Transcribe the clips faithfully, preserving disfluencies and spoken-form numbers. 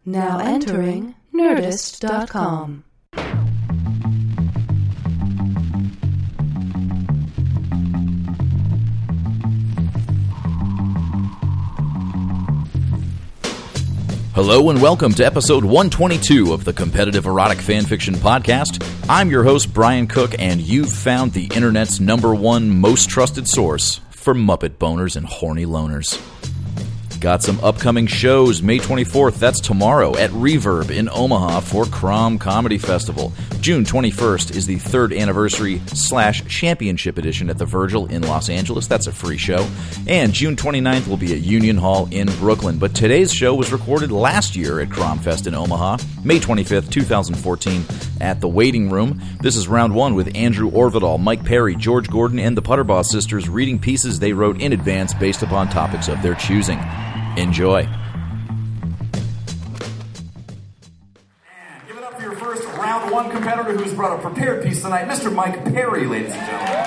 Now entering Nerdist dot com. Hello and welcome to episode one twenty-two of the Competitive Erotic Fanfiction Podcast. I'm your host, Brian Cook, and you've found the internet's number one most trusted source for Muppet boners and horny loners. Got some upcoming shows. May twenty-fourth, that's tomorrow, at Reverb in Omaha for Crom Comedy Festival. June twenty-first is the third anniversary slash championship edition at the Virgil in Los Angeles. That's a free show. And June twenty-ninth will be at Union Hall in Brooklyn. But today's show was recorded last year at Cromfest in Omaha, May twenty-fifth, twenty fourteen, at the Waiting Room. This is round one with Andrew Orvidal, Mike Perry, George Gordon, and the Putterboss sisters reading pieces they wrote in advance based upon topics of their choosing. Enjoy. And give it up for your first round one competitor who's brought a prepared piece tonight, Mister Mike Perry, ladies and gentlemen.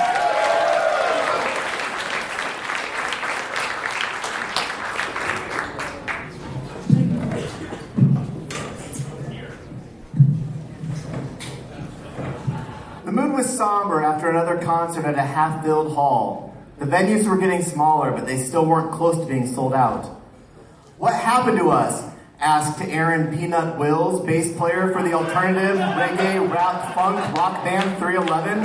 The mood was somber after another concert at a half-filled hall. The venues were getting smaller, but they still weren't close to being sold out. What happened to us? Asked Aaron Peanut Wills, bass player for the alternative reggae rap funk rock band three eleven.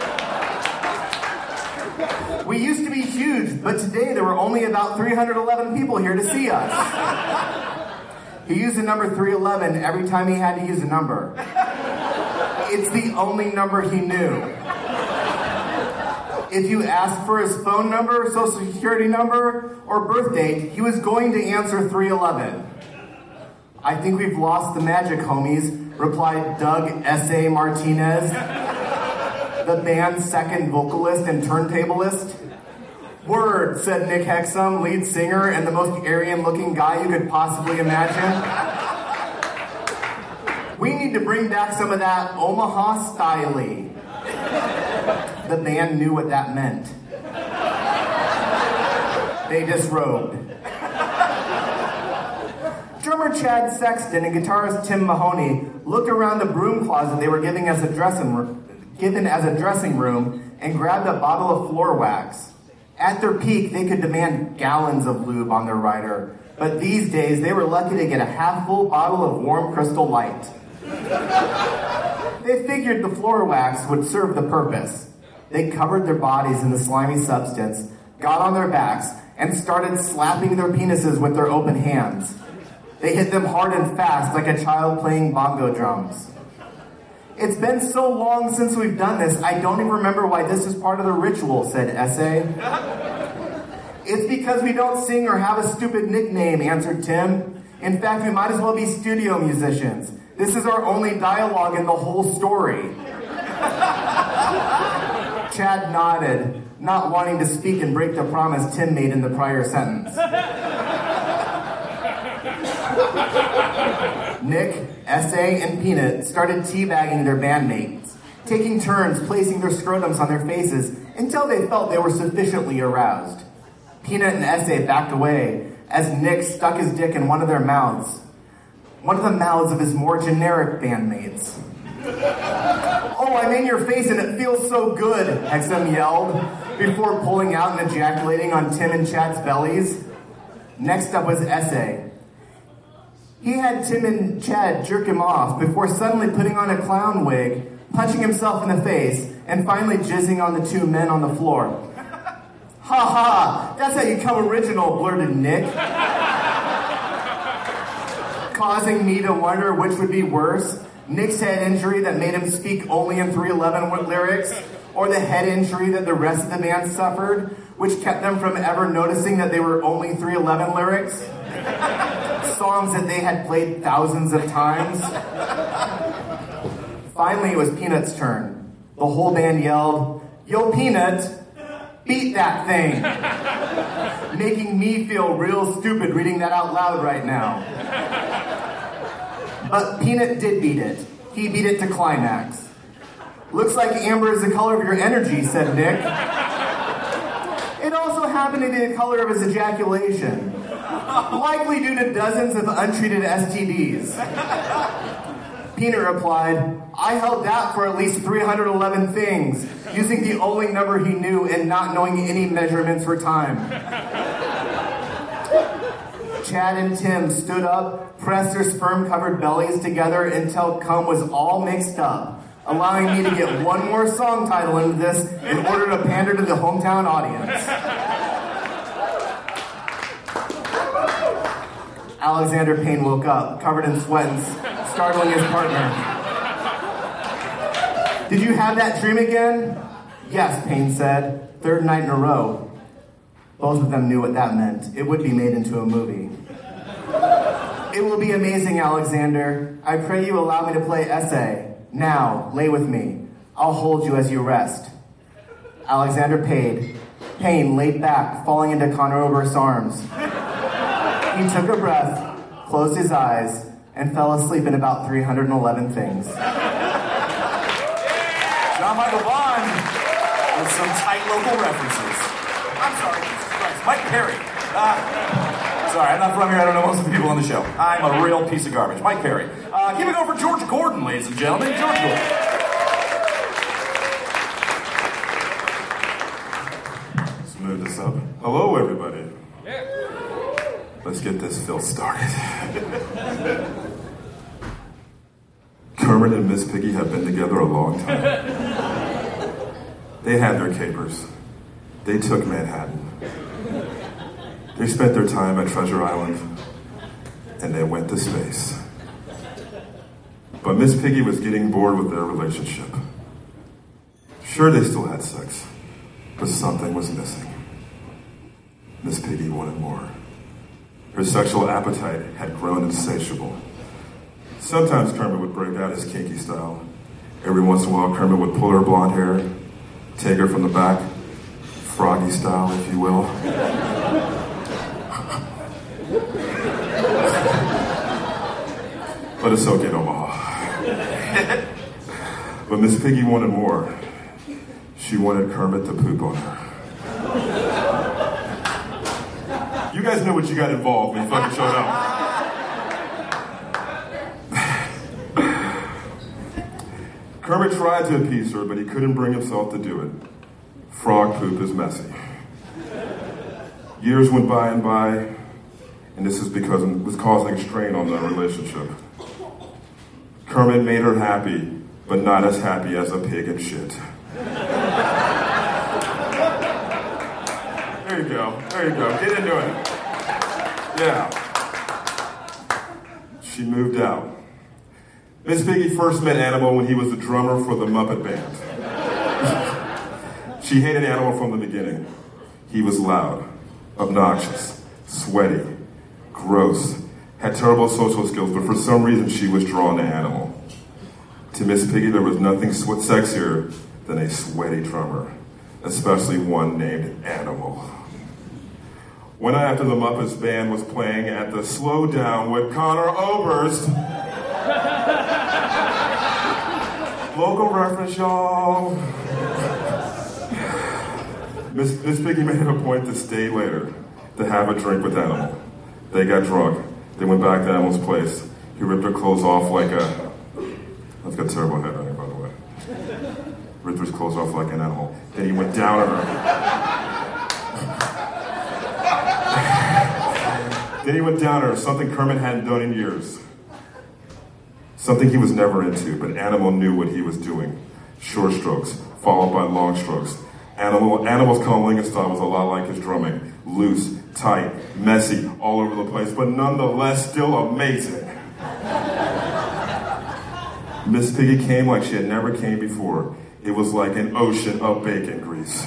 We used to be huge, but today there were only about three hundred eleven people here to see us. He used the number three eleven every time he had to use a number. It's the only number he knew. If you asked for his phone number, social security number, or birth date, he was going to answer three eleven. I think we've lost the magic, homies, replied Doug S A. Martinez, the band's second vocalist and turntablist. Word, said Nick Hexum, lead singer and the most Aryan-looking guy you could possibly imagine. We need to bring back some of that Omaha style-y. The band knew what that meant. They disrobed. Drummer Chad Sexton and guitarist Tim Mahoney looked around the broom closet they were giving as a dressing room, given as a dressing room and grabbed a bottle of floor wax. At their peak, they could demand gallons of lube on their rider, but these days they were lucky to get a half-full bottle of warm Crystal Light. They figured the floor wax would serve the purpose. They covered their bodies in the slimy substance, got on their backs, and started slapping their penises with their open hands. They hit them hard and fast like a child playing bongo drums. It's been so long since we've done this, I don't even remember why this is part of the ritual, said S A. It's because we don't sing or have a stupid nickname, answered Tim. In fact, we might as well be studio musicians. This is our only dialogue in the whole story. Chad nodded, not wanting to speak and break the promise Tim made in the prior sentence. Nick, S A, and Peanut started teabagging their bandmates, taking turns placing their scrotums on their faces until they felt they were sufficiently aroused. Peanut and S A backed away as Nick stuck his dick in one of their mouths. One of the mouths of his more generic bandmates. Oh, I'm in your face and it feels so good, Hexum yelled, before pulling out and ejaculating on Tim and Chad's bellies. Next up was S A. He had Tim and Chad jerk him off before suddenly putting on a clown wig, punching himself in the face, and finally jizzing on the two men on the floor. Ha ha, that's how you come original, blurted Nick. Causing me to wonder which would be worse, Nick's head injury that made him speak only in three eleven lyrics, or the head injury that the rest of the band suffered, which kept them from ever noticing that they were only three eleven lyrics. Songs that they had played thousands of times. Finally, it was Peanut's turn. The whole band yelled, "Yo, Peanut, beat that thing!" Making me feel real stupid reading that out loud right now. But Peanut did beat it. He beat it to climax. "Looks like amber is the color of your energy," said Nick. It also happened to be the color of his ejaculation. likely due to dozens of untreated S T Ds. Peanut replied, I held that for at least three hundred eleven things, using the only number he knew and not knowing any measurements for time. Chad and Tim stood up, pressed their sperm-covered bellies together until cum was all mixed up, allowing me to get one more song title into this in order to pander to the hometown audience. Alexander Payne woke up, covered in sweat and startling his partner. Did you have that dream again? Yes, Payne said. Third night in a row. Both of them knew what that meant. It would be made into a movie. It will be amazing, Alexander. I pray you allow me to play essay. Now, lay with me. I'll hold you as you rest. Alexander paid. Payne laid back, falling into Connor Oberst's arms. He took a breath, closed his eyes, and fell asleep in about three hundred eleven things. John Michael Bond with some tight local references. I'm sorry, Jesus Christ. Mike Perry. Uh, sorry, I'm not from here. I don't know most of the people on the show. I'm a real piece of garbage. Mike Perry. Uh, give it over George Gordon, ladies and gentlemen. George Gordon. Let's move this up. Hello, everybody. Let's get this filth started. Kermit and Miss Piggy have been together a long time. They had their capers. They took Manhattan. They spent their time at Treasure Island, and they went to space. But Miss Piggy was getting bored with their relationship. Sure, they still had sex, but something was missing. Miss Piggy wanted more. Her sexual appetite had grown insatiable. Sometimes Kermit would break out his kinky style. Every once in a while, Kermit would pull her blonde hair, take her from the back, Froggy style, if you will. But it's okay in Omaha. But Miss Piggy wanted more. She wanted Kermit to poop on her. You guys know what you got involved when you fucking showed up. Kermit tried to appease her, but he couldn't bring himself to do it. Frog poop is messy. Years went by and by, and this is because it was causing strain on their relationship. Kermit made her happy, but not as happy as a pig in shit. There you go. There you go. Get into it. Yeah. She moved out. Miss Piggy first met Animal when he was the drummer for the Muppet Band. She hated Animal from the beginning. He was loud, obnoxious, sweaty, gross, had terrible social skills, but for some reason she was drawn to Animal. To Miss Piggy, there was nothing sexier than a sweaty drummer, especially one named Animal. One night after the Muppets band was playing at the Slowdown with Connor Oberst. Local reference, y'all. Miss, Miss Piggy made it a point to stay later, to have a drink with Animal. They got drunk. They went back to Animal's place. He ripped her clothes off like a... I've got terrible headwriting, by the way. Ripped her clothes off like an animal. Then he went down on her. Then he went down on her, something Kermit hadn't done in years. Something he was never into, but Animal knew what he was doing. Short strokes, followed by long strokes. Animal, Animal's cunnilingus style was a lot like his drumming. Loose, tight, messy, all over the place, but nonetheless still amazing. Miss Piggy came like she had never came before. It was like an ocean of bacon grease.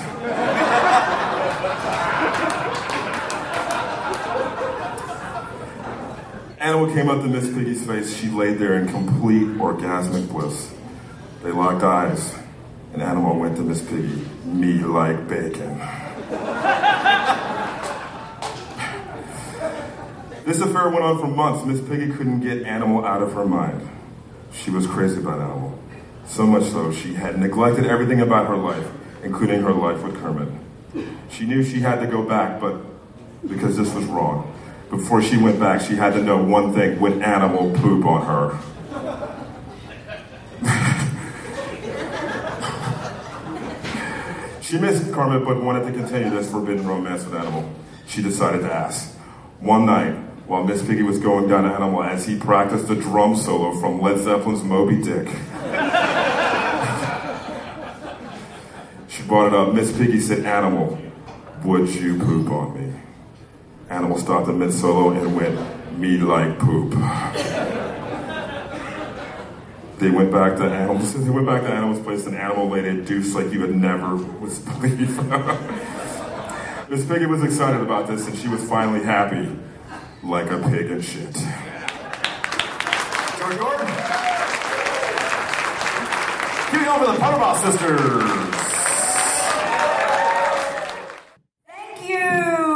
Animal came up to Miss Piggy's face. She laid there in complete orgasmic bliss. They locked eyes, and Animal went to Miss Piggy. Me like bacon. This affair went on for months. Miss Piggy couldn't get Animal out of her mind. She was crazy about Animal. So much so, she had neglected everything about her life, including her life with Kermit. She knew she had to go back, but because this was wrong. Before she went back, she had to know one thing: would Animal poop on her? She missed Kermit, but wanted to continue this forbidden romance with Animal. She decided to ask. One night, while Miss Piggy was going down to Animal as he practiced the drum solo from Led Zeppelin's Moby Dick, she brought it up. Miss Piggy said, "Animal, would you poop on me?" Animal stopped in mid-solo and went, "Me like poop." They went back to Animal's. They went back to Animal's place, and Animal laid a deuce like you would never was believe. Miss Piggy was excited about this, and she was finally happy, like a pig in shit. George Gordon. Giving over the Puddleball Sisters. Thank you,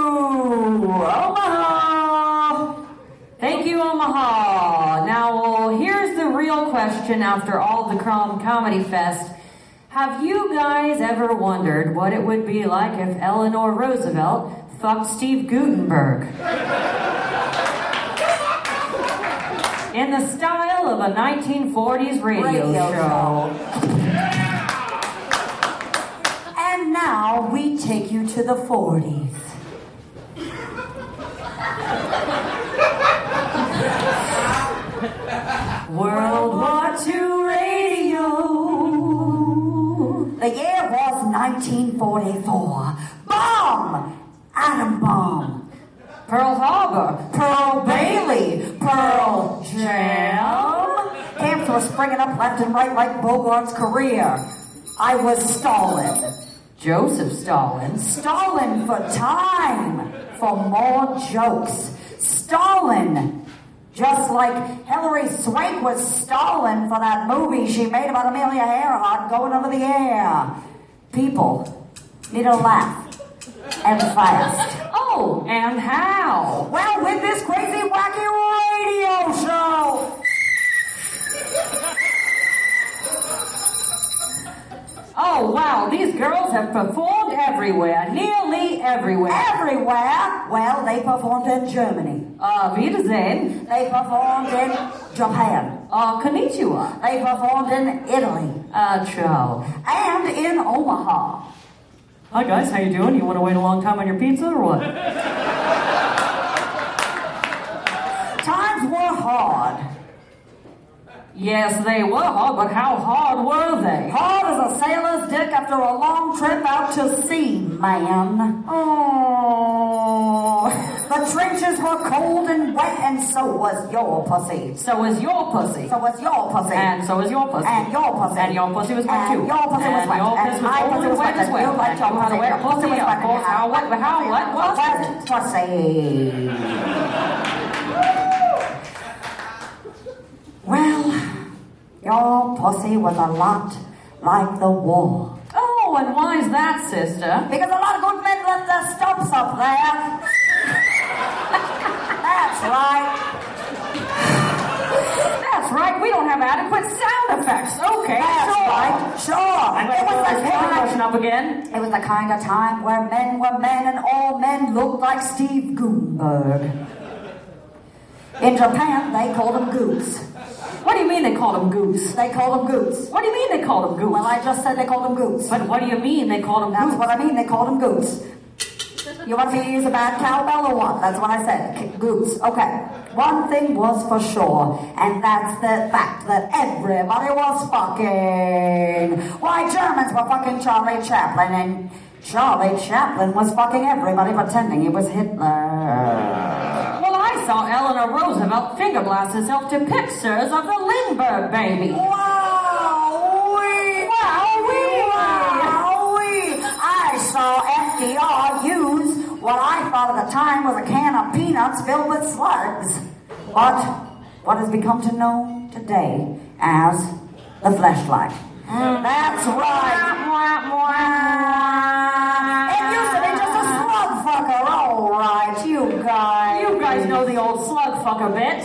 Omaha. Thank you, Omaha. Now, here's the real question after all the Crom Comedy Fest. Have you guys ever wondered what it would be like if Eleanor Roosevelt fucked Steve Gutenberg? In the style of a nineteen forties radio, Radio show. And now we take you to the forties. World War Two radio. The year was nineteen forty-four. Bomb! Atom bomb. Pearl Harbor. Pearl Bailey. Pearl Jam. Camps were springing up left and right like Bogart's career. I was Stalin. Joseph Stalin. Stalin for time. For more jokes. Stalin. Just like Hilary Swank was Stalin for that movie she made about Amelia Earhart going over the air. People need to laugh. And fast. Oh, and how? Well, with this crazy, wacky radio show. Oh, wow, these girls have performed everywhere. Nearly everywhere. Everywhere. Well, they performed in Germany. Uh, Wiedersehen. They performed in Japan. Uh, konnichiwa. They performed in Italy. Uh, ciao. And in Omaha. Hi, guys, how you doing? You want to wait a long time on your pizza or what? Times were hard. Yes, they were hard, but how hard were they? Hard as a sailor's dick after a long trip out to sea, man. Oh. The trenches were cold and wet, and so was your pussy. So was your pussy. So was your pussy. And so was your pussy. And your pussy. And your pussy was wet And too. your pussy was and wet. Your And pussy my was pussy was wet wet. as well. You like And your you had a pussy. wet Your pussy pussy, was of wet. course. How wet, how wet was it? Wet pussy. Well, your pussy was a lot like the war. Oh, and why is that, sister? Because a lot of good men left their stumps up there. That's right. That's right, we don't have adequate sound effects. Okay, That's sure. right. Sure. I'm It going to was throw the this paper kind. question up again. It was the kind of time where men were men and all men looked like Steve Gutenberg. In Japan, they called him Goots. What do you mean they called him Goose? They called him Goots. What do you mean they called him Goose? Well, I just said they called him Goots. But what do you mean they called him That's Goose? what I mean. They called him Goots. You want me to use a bad cowbell or what? That's what I said. K- Goots. Okay. One thing was for sure, and that's the fact that everybody was fucking. Why, Germans were fucking Charlie Chaplin, and Charlie Chaplin was fucking everybody pretending he was Hitler. Well, I saw Eleanor Roosevelt finger blast herself to pictures of the Lindbergh baby. Wow-wee! Wow-wee! Wow-wee! I saw F D R use what I thought at the time was a can of peanuts filled with slugs. But what has become to know today as the fleshlight. Mm, that's right. It used to be just a slug fucker. All right, you guys. You guys know the old slug fucker bit.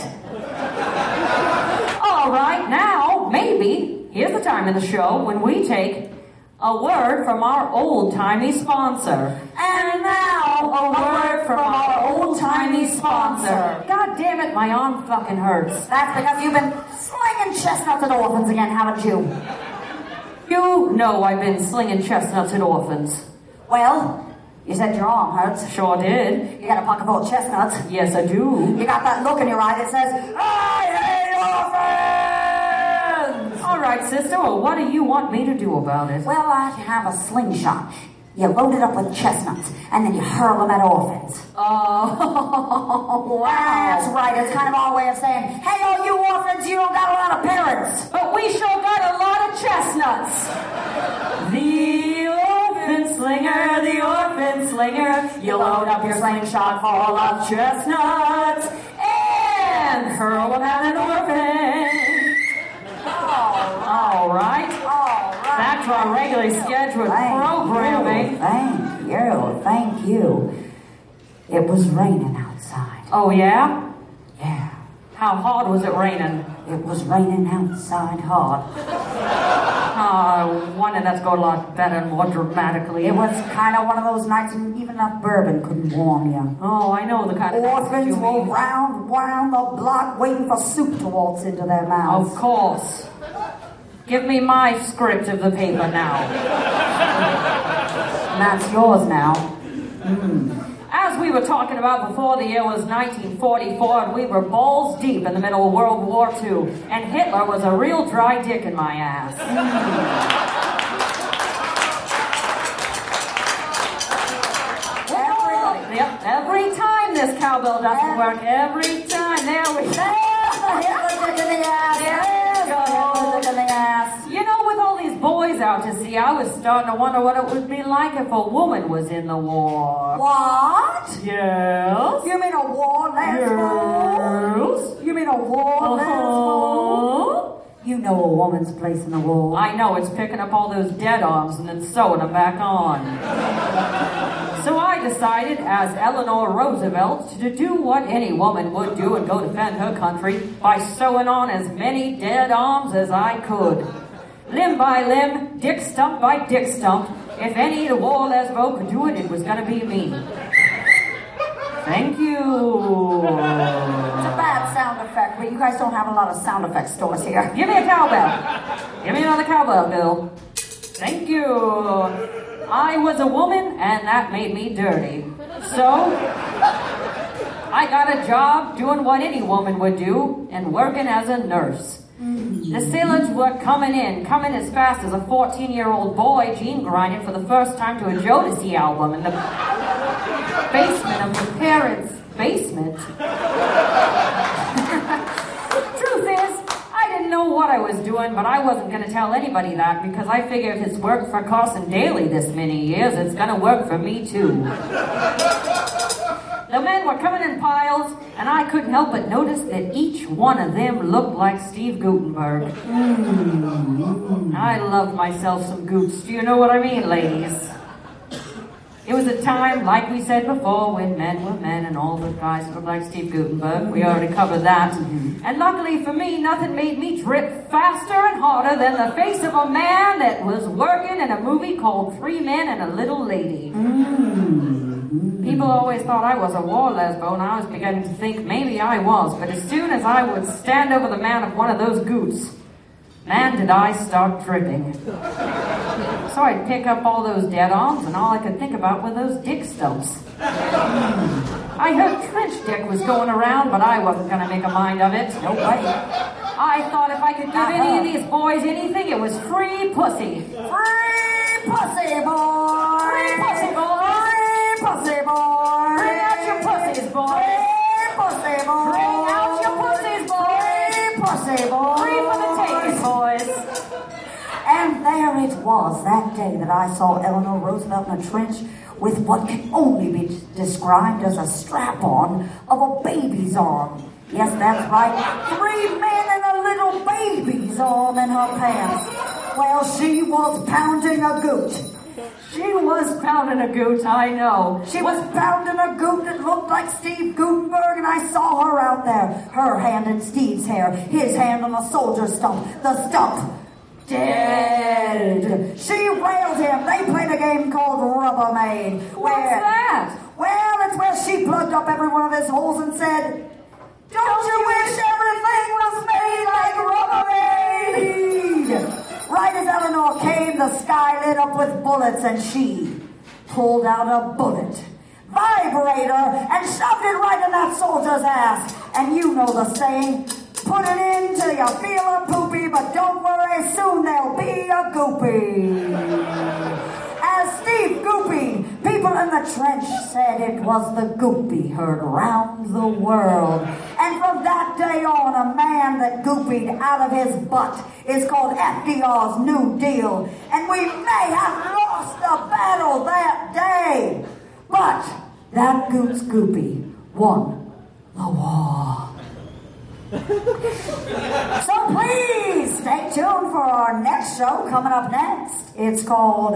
All right, now, maybe, here's the time in the show when we take a word from our old-timey sponsor. And now now, a word from our old-timey sponsor. God damn it, my arm fucking hurts. That's because you've been slinging chestnuts at orphans again, haven't you? You know I've been slinging chestnuts at orphans. Well, you said your arm hurts. Sure did. You got a pocket full of chestnuts. Yes, I do. You got that look in your eye that says, I hate orphans! All right, sister, well, what do you want me to do about it? Well, I have a slingshot. You load it up with chestnuts, and then you hurl them at orphans. Oh, wow. That's right. It's kind of our way of saying, hey, all you orphans, you don't got a lot of parents. But we sure got a lot of chestnuts. The orphan slinger, the orphan slinger. You load up your slingshot full of chestnuts and hurl them at an orphan. All right. All right. Back to our regularly scheduled Thank programming. You, thank you. Thank you. It was raining outside. Oh, yeah? Yeah. How hard was it raining? It was raining outside hard. Oh, one that's going a lot better and more dramatically. It was kind of one of those nights when even enough bourbon couldn't warm you. Oh, I know the kind of orphans you were mean. round, round the block waiting for soup to waltz into their mouths. Of course. Give me my script of the paper now. And that's yours now. Mm. As we were talking about before, the year was nineteen forty-four, and we were balls deep in the middle of World War Two, and Hitler was a real dry dick in my ass. Every, yep, every time this cowbell doesn't work, every time, there we go. Hitler dick in the ass. There's the Hitler dick in the ass. You know, with all these boys out to sea, I was starting to wonder what it would be like if a woman was in the war. What? Yes. You mean a war lesbo? Yes. You mean a war Uh-huh. lesbo? You know a woman's place in the war. I know, it's picking up all those dead arms and then sewing them back on. So I decided, as Eleanor Roosevelt, to do what any woman would do and go defend her country by sewing on as many dead arms as I could. Limb by limb, dick stump by dick stump. If any war lesbo could do it, it was going to be me. Thank you. It's a bad sound effect, but you guys don't have a lot of sound effect stores here. Give me a cowbell. Give me another cowbell, Bill. Thank you. I was a woman, and that made me dirty. So, I got a job doing what any woman would do, and working as a nurse. The sailors were coming in, coming as fast as a fourteen-year-old boy gene grinding for the first time to a Jodeci album in the basement of the parents' basement. Truth is, I didn't know what I was doing, but I wasn't going to tell anybody that because I figured if it's worked for Carson Daly this many years, it's going to work for me too. The men were coming in piles, and I couldn't help but notice that each one of them looked like Steve Gutenberg. Mm. I loved myself some Goots. Do you know what I mean, ladies? It was a time, like we said before, when men were men and all the guys looked like Steve Gutenberg. We already covered that. Mm-hmm. And luckily for me, nothing made me drip faster and harder than the face of a man that was working in a movie called Three Men and a Little Lady. Mm-hmm. People always thought I was a war lesbo, and I was beginning to think maybe I was. But as soon as I would stand over the man of one of those goots, man, did I start dripping. So I'd pick up all those dead arms, and all I could think about were those dick stumps. I heard trench dick was going around, but I wasn't going to make a mind of it. No way. I thought if I could give any of these boys anything, it was free pussy. Free pussy, boy! Free pussy, boy! Free pussy, boy! Bring out your pussies, boy! Free pussy, boy! Bring out your pussies, boy! Free pussy, boy! Free for the taking, boys! And there it was, that day that I saw Eleanor Roosevelt in a trench with what can only be described as a strap-on of a baby's arm. Yes, that's right, three men and a little baby's arm in her pants. Well, she was pounding a goot. She was pounding a goot, I know. She was pounding a goot that looked like Steve Gutenberg, and I saw her out there. Her hand in Steve's hair, his hand on the soldier's stump. The stump dead. She railed him. They played a game called Rubbermaid. What's that? Well, it's where she plugged up every one of his holes and said, don't you wish everything was made like Rubbermaid? Right as Eleanor came, the sky lit up with bullets, and she pulled out a bullet, vibrator, and shoved it right in that soldier's ass. And you know the saying, put it in till you feel a poopy, but don't worry, soon there'll be a goopy. As Steve Goopy, people in the trench said it was the goopy heard round the world. And from that day on, a man that goopied out of his butt is called F D R's New Deal. And we may have lost the battle that day, but that Goots Goopy won the war. So please stay tuned for our next show coming up next. It's called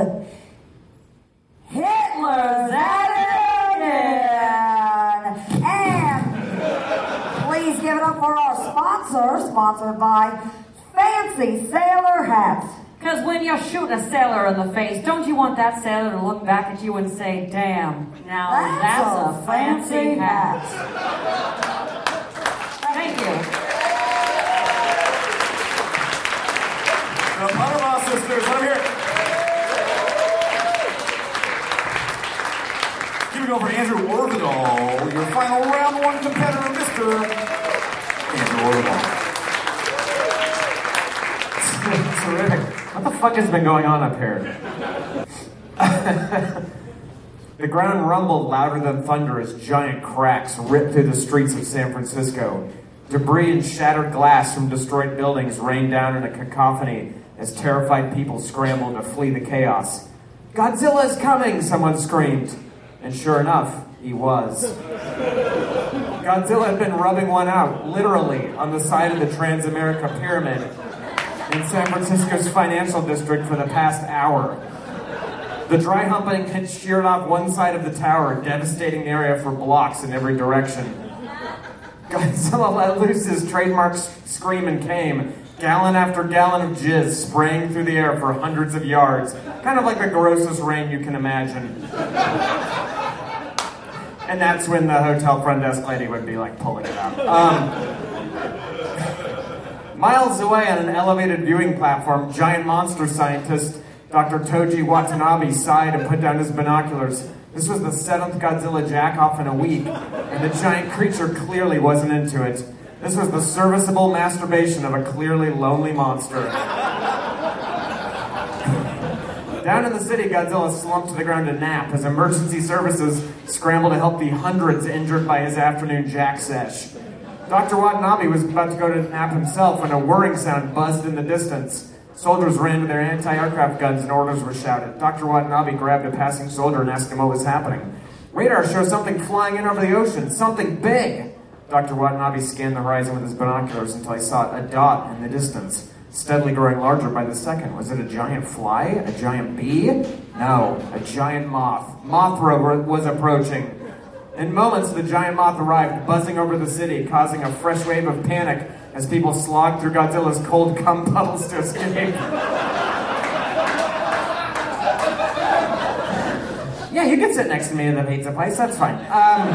Hitler's at it again. And please give it up for our sponsor, sponsored by Fancy Sailor Hats. Because when you shoot a sailor in the face, don't you want that sailor to look back at you and say, damn, now that's, that's a, a fancy, fancy hat. hat. Thank you. The Panama Sisters, let them hear it. Here we go for Andrew Orvidal, your final round one competitor, Mister Andrew Orvidal. Terrific. What the fuck has been going on up here? The ground rumbled louder than thunder as giant cracks ripped through the streets of San Francisco. Debris and shattered glass from destroyed buildings rained down in a cacophony as terrified people scrambled to flee the chaos. Godzilla's coming, someone screamed. And sure enough, he was. Godzilla had been rubbing one out, literally, on the side of the Transamerica Pyramid in San Francisco's financial district for the past hour. The dry humping had sheared off one side of the tower, devastating the area for blocks in every direction. Godzilla let loose his trademark scream and came, gallon after gallon of jizz spraying through the air for hundreds of yards, kind of like the grossest rain you can imagine. And that's when the hotel front desk lady would be like pulling it out. Um, miles away on an elevated viewing platform, giant monster scientist Doctor Toji Watanabe sighed and put down his binoculars. This was the seventh Godzilla jack-off in a week, and the giant creature clearly wasn't into it. This was the serviceable masturbation of a clearly lonely monster. Down in the city, Godzilla slumped to the ground to nap as emergency services scrambled to help the hundreds injured by his afternoon jack sesh. Doctor Watanabe was about to go to nap himself when a whirring sound buzzed in the distance. Soldiers ran to their anti-aircraft guns and orders were shouted. Doctor Watanabe grabbed a passing soldier and asked him what was happening. Radar shows something flying in over the ocean, something big. Doctor Watanabe scanned the horizon with his binoculars until he saw a dot in the distance, steadily growing larger by the second. Was it a giant fly? A giant bee? No, a giant moth. Mothra was approaching. In moments, the giant moth arrived, buzzing over the city, causing a fresh wave of panic as people slogged through Godzilla's cold cum puddles to escape. Yeah, you can sit next to me in the pizza place, that's fine. Um,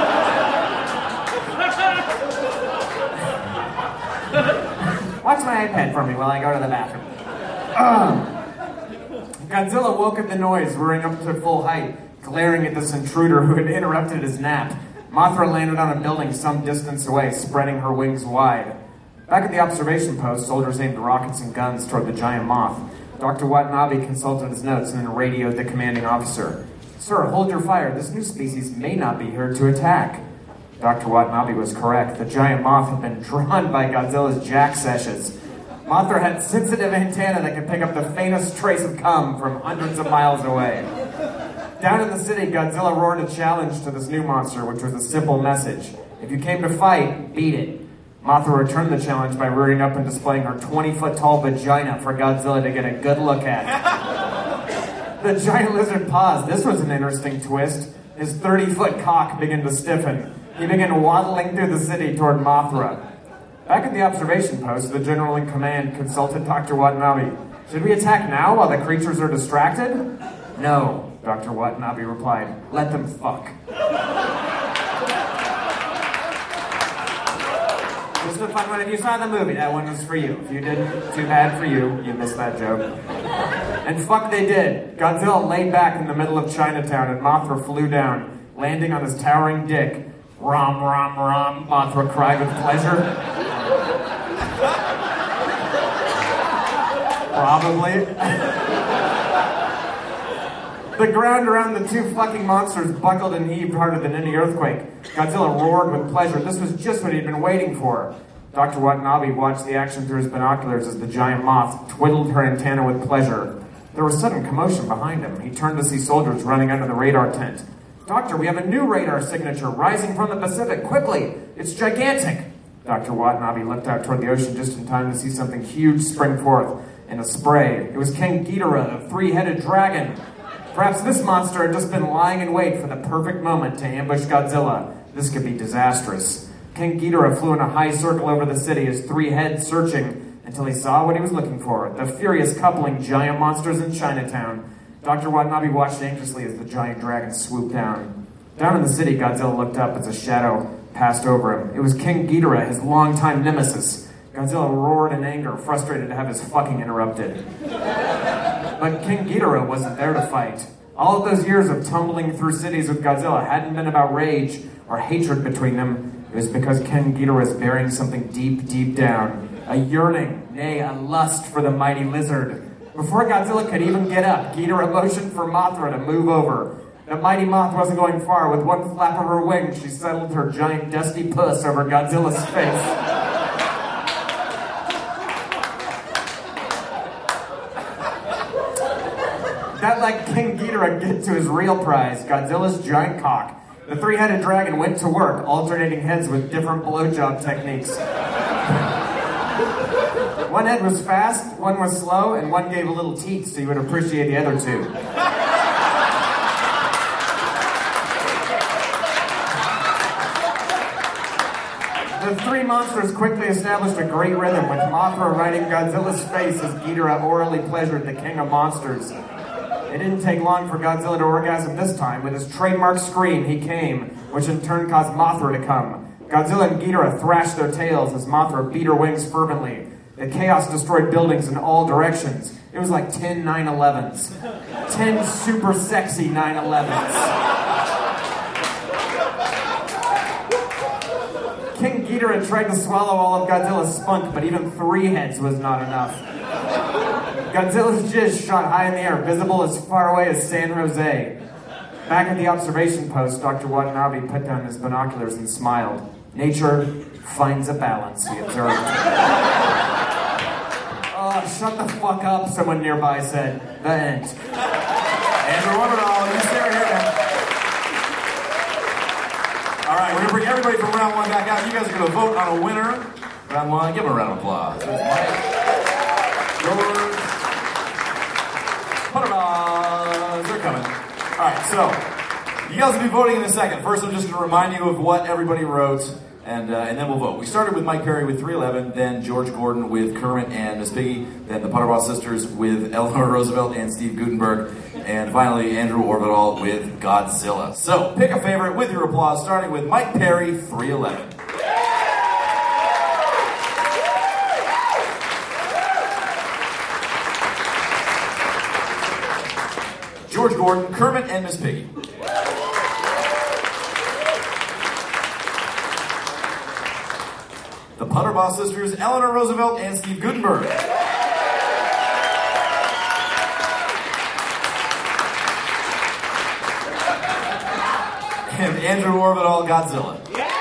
watch my iPad for me while I go to the bathroom. Um, Godzilla woke at the noise, roaring up to full height, glaring at this intruder who had interrupted his nap. Mothra landed on a building some distance away, spreading her wings wide. Back at the observation post, soldiers aimed rockets and guns toward the giant moth. Doctor Watanabe consulted his notes and then radioed the commanding officer. Sir, hold your fire. This new species may not be here to attack. Doctor Watanabe was correct. The giant moth had been drawn by Godzilla's jack seshes. Mothra had sensitive antennae that could pick up the faintest trace of cum from hundreds of miles away. Down in the city, Godzilla roared a challenge to this new monster, which was a simple message. If you came to fight, beat it. Mothra returned the challenge by rearing up and displaying her twenty-foot-tall vagina for Godzilla to get a good look at. The giant lizard paused. This was an interesting twist. His thirty-foot cock began to stiffen. He began waddling through the city toward Mothra. Back at the observation post, the general in command consulted Doctor Watanabe. Should we attack now while the creatures are distracted? No, Doctor Watanabe replied. Let them fuck. Just a fun one. If you saw the movie, that one was for you. If you didn't, too bad for you. You missed that joke. And fuck they did. Godzilla laid back in the middle of Chinatown and Mothra flew down, landing on his towering dick. Rom, rom, rom, Mothra cried with pleasure. Probably. The ground around the two fucking monsters buckled and heaved harder than any earthquake. Godzilla roared with pleasure. This was just what he'd been waiting for. Doctor Watanabe watched the action through his binoculars as the giant moth twiddled her antenna with pleasure. There was sudden commotion behind him. He turned to see soldiers running under the radar tent. Doctor, we have a new radar signature rising from the Pacific. Quickly! It's gigantic! Doctor Watanabe looked out toward the ocean just in time to see something huge spring forth in a spray. It was King Ghidorah, the three-headed dragon. Perhaps this monster had just been lying in wait for the perfect moment to ambush Godzilla. This could be disastrous. King Ghidorah flew in a high circle over the city, his three heads searching until he saw what he was looking for, the furious coupling giant monsters in Chinatown. Doctor Watanabe watched anxiously as the giant dragon swooped down. Down in the city, Godzilla looked up as a shadow passed over him. It was King Ghidorah, his longtime nemesis. Godzilla roared in anger, frustrated to have his fucking interrupted. But King Ghidorah wasn't there to fight. All of those years of tumbling through cities with Godzilla hadn't been about rage or hatred between them. It was because King Ghidorah is bearing something deep, deep down. A yearning, nay, a lust for the mighty lizard. Before Godzilla could even get up, Ghidorah motioned for Mothra to move over. The mighty moth wasn't going far. With one flap of her wings, she settled her giant dusty puss over Godzilla's face. That let King Ghidorah get to his real prize, Godzilla's giant cock. The three-headed dragon went to work, alternating heads with different blowjob techniques. One head was fast, one was slow, and one gave a little teeth so you would appreciate the other two. The three monsters quickly established a great rhythm, with Mothra riding Godzilla's face as Ghidorah orally pleasured the king of monsters. It didn't take long for Godzilla to orgasm this time. With his trademark scream, he came, which in turn caused Mothra to come. Godzilla and Ghidorah thrashed their tails as Mothra beat her wings fervently. The chaos destroyed buildings in all directions. It was like ten nine elevens. Ten super sexy nine elevens. King Ghidorah tried to swallow all of Godzilla's spunk, but even three heads was not enough. Godzilla's jizz shot high in the air, visible as far away as San Jose. Back at the observation post, Doctor Watanabe put down his binoculars and smiled. Nature finds a balance, he observed. Oh, shut the fuck up, someone nearby said. The end. Andrew Orbital, you stay right here, man. All right, we're going to bring everybody from round one back out. You guys are going to vote on a winner. Round one, give them a round of applause. There's Mike, George, Butterballs, they're coming. All right, so you guys will be voting in a second. First, I'm just going to remind you of what everybody wrote, and uh, and then we'll vote. We started with Mike Perry with three eleven, then George Gordon with Kermit and Miss Piggy, then the Butterball Sisters with Eleanor Roosevelt and Steve Gutenberg, and finally Andrew Orbital with Godzilla. So pick a favorite with your applause, starting with Mike Perry, three eleven. George Gordon, Kermit, and Miss Piggy. The Butterball Sisters, Eleanor Roosevelt and Steve Gutenberg. And Andrew Orbital, Godzilla.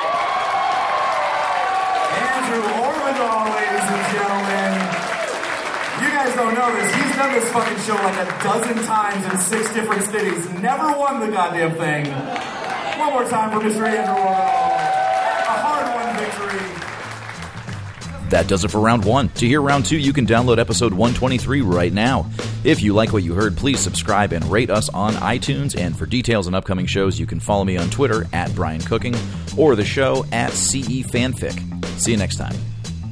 Andrew Orbital, ladies and gentlemen. You guys don't know this. He's done this fucking show like a dozen times in six different cities. Never won the goddamn thing. One more time for Mister Andrew Orbital. A hard-won victory. That does it for round one. To hear round two, you can download episode one twenty-three right now. If you like what you heard, please subscribe and rate us on iTunes. And for details on upcoming shows, you can follow me on Twitter at Brian Cooking or the show at C E Fanfic. See you next time.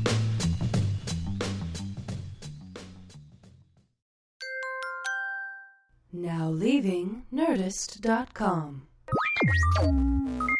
Nerdist dot com.